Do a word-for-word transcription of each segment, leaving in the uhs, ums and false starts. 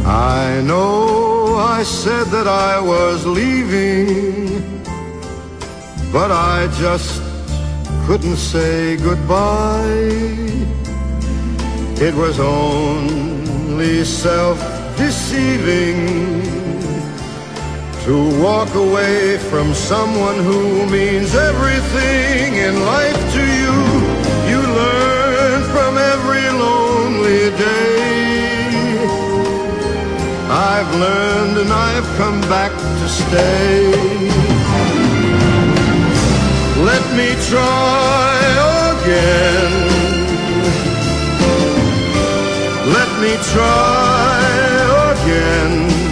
I know I said that I was leaving, but I just couldn't say goodbye. It was only self-deceiving to walk away from someone who means everything in life to you. You learn from every lonely day. I've learned and I've come back to stay. Let me try again. Let me try again.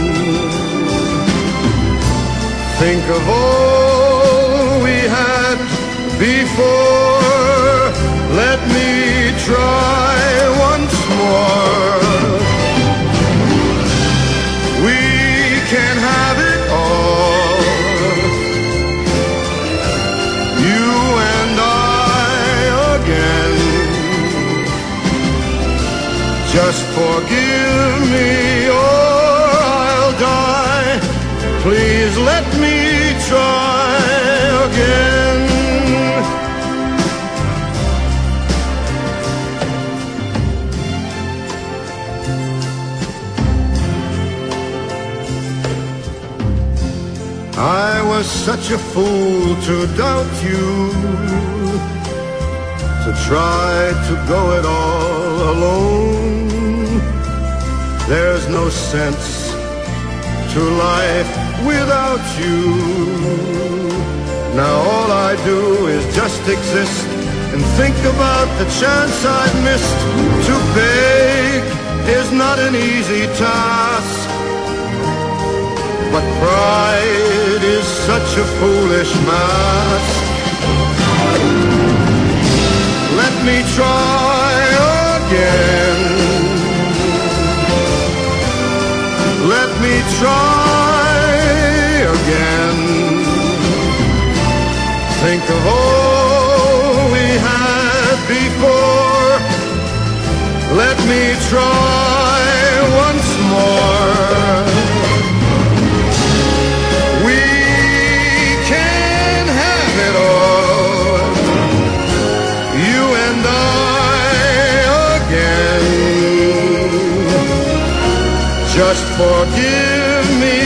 Think of all we had before. Let me try once more. We can have it all, you and I again. Just forgive me or I'll die. Please let me try again. I was such a fool to doubt you, to try to go it all alone. There's no sense to life without you. Now all I do is just exist and think about the chance I've missed. To beg is not an easy task, but pride is such a foolish mask. Let me try again. Let me try again. Think of all we had before. Let me try once more. We can have it all, you and I again. Just forgive me